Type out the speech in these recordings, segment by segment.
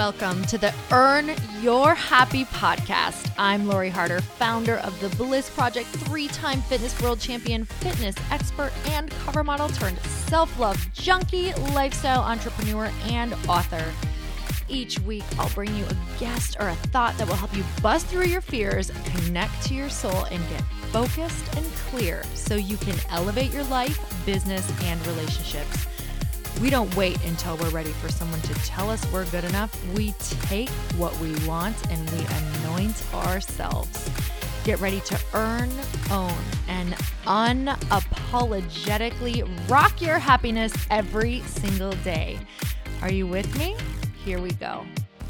Welcome to the Earn Your Happy podcast. I'm Lori Harder, founder of The Bliss Project, 3-time fitness world champion, fitness expert, and cover model turned self-love junkie, lifestyle entrepreneur, and author. Each week, I'll bring you a guest or a thought that will help you bust through your fears, connect to your soul, and get focused and clear so you can elevate your life, business, and relationships. We don't wait until we're ready for someone to tell us we're good enough. We take what we want and we anoint ourselves. Get ready to earn, own, and unapologetically rock your happiness every single day. Are you with me? Here we go.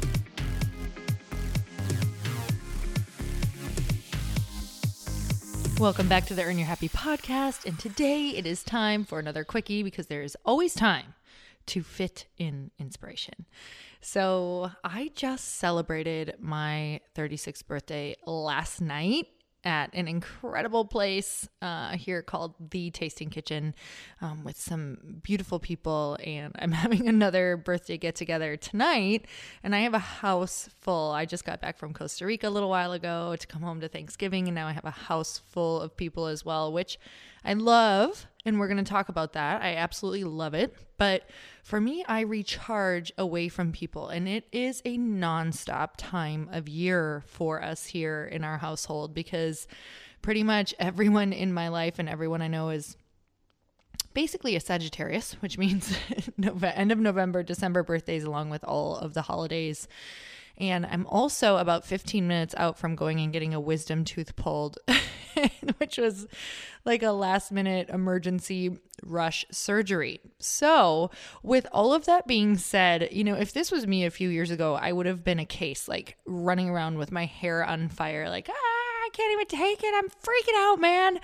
Welcome back to the Earn Your Happy podcast. And today it is time for another quickie because there is always time to fit in inspiration. So I just celebrated my 36th birthday last night at an incredible place here called The Tasting Kitchen with some beautiful people. And I'm having another birthday get together tonight. And I have a house full. I just got back from Costa Rica a little while ago to come home to Thanksgiving. And now I have a house full of people as well, which I love. And we're going to talk about that. I absolutely love it. But for me, I recharge away from people. And it is a nonstop time of year for us here in our household because pretty much everyone in my life and everyone I know is basically a Sagittarius, which means end of November, December birthdays, along with all of the holidays. And I'm also about 15 minutes out from going and getting a wisdom tooth pulled, which was like a last minute emergency rush surgery. So with all of that being said, if this was me a few years ago, I would have been a case like running around with my hair on fire, like, I can't even take it. I'm freaking out, man.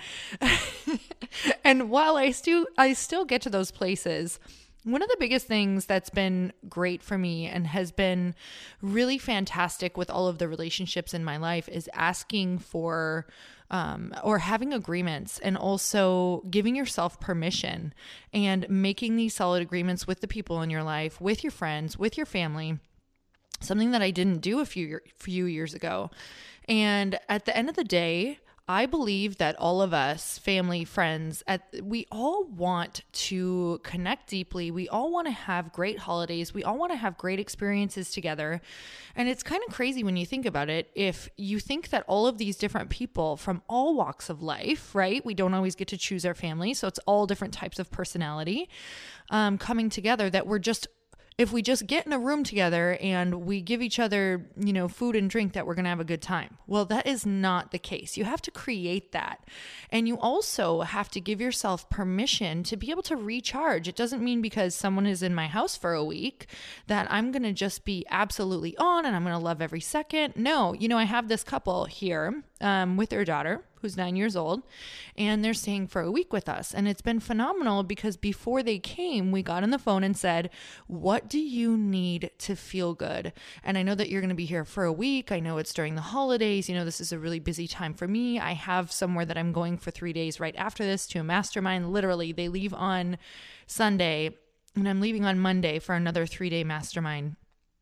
And while I still get to those places, one of the biggest things that's been great for me and has been really fantastic with all of the relationships in my life is asking for or having agreements and also giving yourself permission and making these solid agreements with the people in your life, with your friends, with your family, something that I didn't do a few years ago. And at the end of the day, I believe that all of us, family, friends, we all want to connect deeply. We all want to have great holidays. We all want to have great experiences together. And it's kind of crazy when you think about it. If you think that all of these different people from all walks of life, right? We don't always get to choose our family. So it's all different types of personality coming together that if we just get in a room together and we give each other, food and drink, that we're going to have a good time. Well, that is not the case. You have to create that. And you also have to give yourself permission to be able to recharge. It doesn't mean because someone is in my house for a week that I'm going to just be absolutely on and I'm going to love every second. No, I have this couple here with their daughter who's 9 years old, and they're staying for a week with us. And it's been phenomenal because before they came, we got on the phone and said, what do you need to feel good? And I know that you're going to be here for a week. I know it's during the holidays. This is a really busy time for me. I have somewhere that I'm going for 3 days right after this to a mastermind. Literally, they leave on Sunday and I'm leaving on Monday for another 3-day mastermind.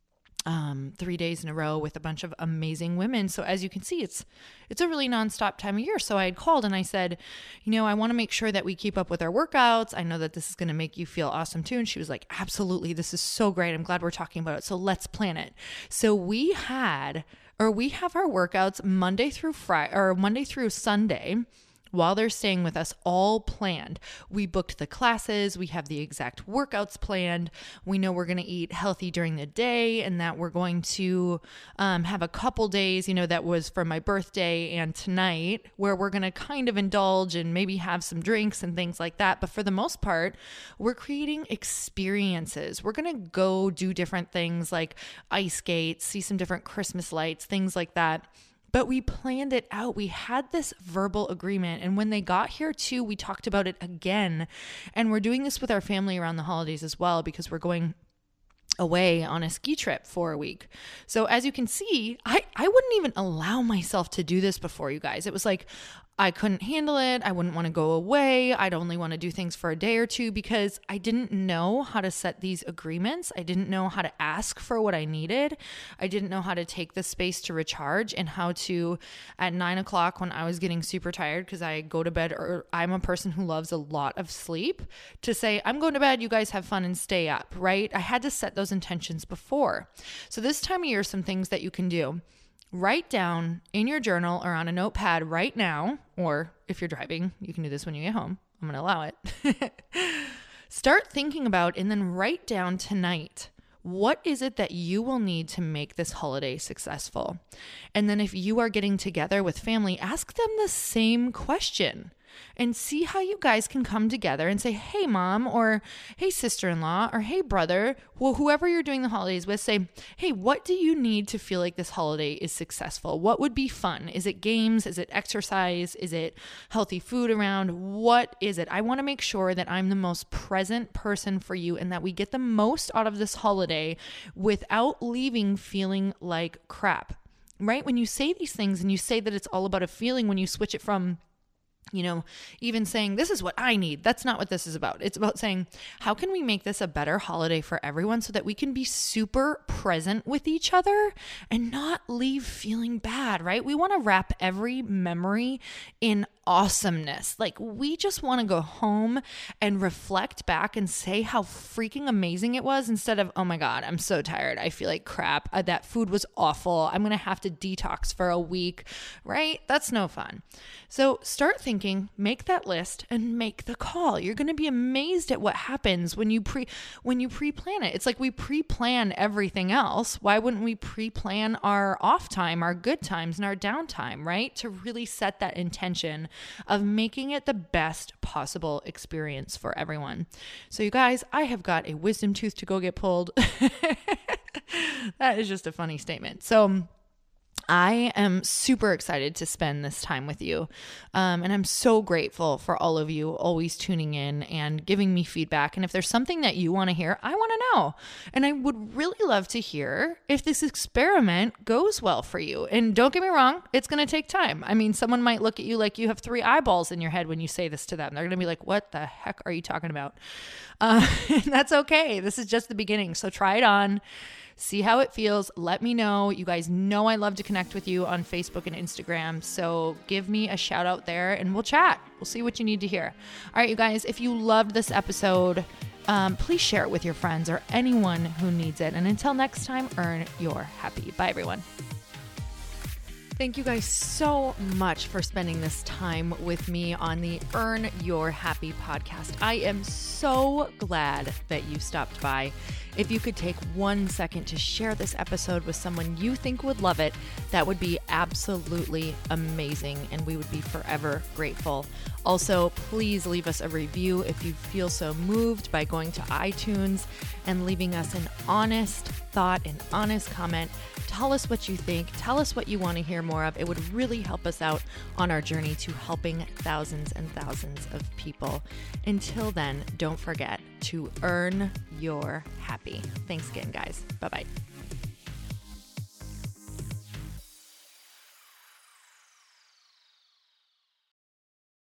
3 days in a row with a bunch of amazing women. So as you can see, it's a really nonstop time of year. So I had called and I said, I want to make sure that we keep up with our workouts. I know that this is going to make you feel awesome too. And she was like, absolutely. This is so great. I'm glad we're talking about it. So let's plan it. So we have our workouts Monday through Sunday. While they're staying with us, all planned. We booked the classes. We have the exact workouts planned. We know we're going to eat healthy during the day and that we're going to have a couple days, that was for my birthday and tonight, where we're going to kind of indulge and maybe have some drinks and things like that. But for the most part, we're creating experiences. We're going to go do different things like ice skates, see some different Christmas lights, things like that. But we planned it out. We had this verbal agreement. And when they got here too, we talked about it again. And we're doing this with our family around the holidays as well, because we're going away on a ski trip for a week. So as you can see, I wouldn't even allow myself to do this before, you guys. It was like, I couldn't handle it. I wouldn't want to go away. I'd only want to do things for a day or two because I didn't know how to set these agreements. I didn't know how to ask for what I needed. I didn't know how to take the space to recharge and how to, at 9 o'clock when I was getting super tired because I go to bed, or I'm a person who loves a lot of sleep, to say, I'm going to bed, you guys have fun and stay up, right? I had to set those intentions before. So this time of year, some things that you can do. Write down in your journal or on a notepad right now, or if you're driving, you can do this when you get home. I'm going to allow it. Start thinking about and then write down tonight. What is it that you will need to make this holiday successful? And then if you are getting together with family, ask them the same question and see how you guys can come together and say, hey, mom, or hey, sister-in-law, or hey, brother, well, whoever you're doing the holidays with, say, hey, what do you need to feel like this holiday is successful? What would be fun? Is it games? Is it exercise? Is it healthy food around? What is it? I want to make sure that I'm the most present person for you and that we get the most out of this holiday without leaving feeling like crap, right? When you say these things and you say that it's all about a feeling, when you switch it from even saying, this is what I need. That's not what this is about. It's about saying, how can we make this a better holiday for everyone so that we can be super present with each other and not leave feeling bad, right? We want to wrap every memory in awesomeness. Like, we just want to go home and reflect back and say how freaking amazing it was, instead of, oh my God, I'm so tired. I feel like crap. That food was awful. I'm going to have to detox for a week, right? That's no fun. So start thinking, make that list and make the call. You're going to be amazed at what happens when you pre-plan it. It's like we pre-plan everything else. Why wouldn't we pre-plan our off time, our good times, and our downtime, right? To really set that intention of making it the best possible experience for everyone. So you guys, I have got a wisdom tooth to go get pulled. That is just a funny statement. So I am super excited to spend this time with you. And I'm so grateful for all of you always tuning in and giving me feedback. And if there's something that you want to hear, I want to know. And I would really love to hear if this experiment goes well for you. And don't get me wrong, it's going to take time. I mean, someone might look at you like you have 3 eyeballs in your head when you say this to them. They're going to be like, what the heck are you talking about? And that's okay. This is just the beginning. So try it on. See how it feels. Let me know. You guys know I love to connect with you on Facebook and Instagram. So give me a shout out there and we'll chat. We'll see what you need to hear. All right, you guys, if you loved this episode, please share it with your friends or anyone who needs it. And until next time, earn your happy. Bye, everyone. Thank you guys so much for spending this time with me on the Earn Your Happy podcast. I am so glad that you stopped by. If you could take 1 second to share this episode with someone you think would love it, that would be absolutely amazing, and we would be forever grateful. Also, please leave us a review if you feel so moved by going to iTunes and leaving us an honest thought, an honest comment. Tell us what you think. Tell us what you want to hear more of. It would really help us out on our journey to helping thousands and thousands of people. Until then, don't forget to earn your happy. Thanks again, guys. Bye-bye.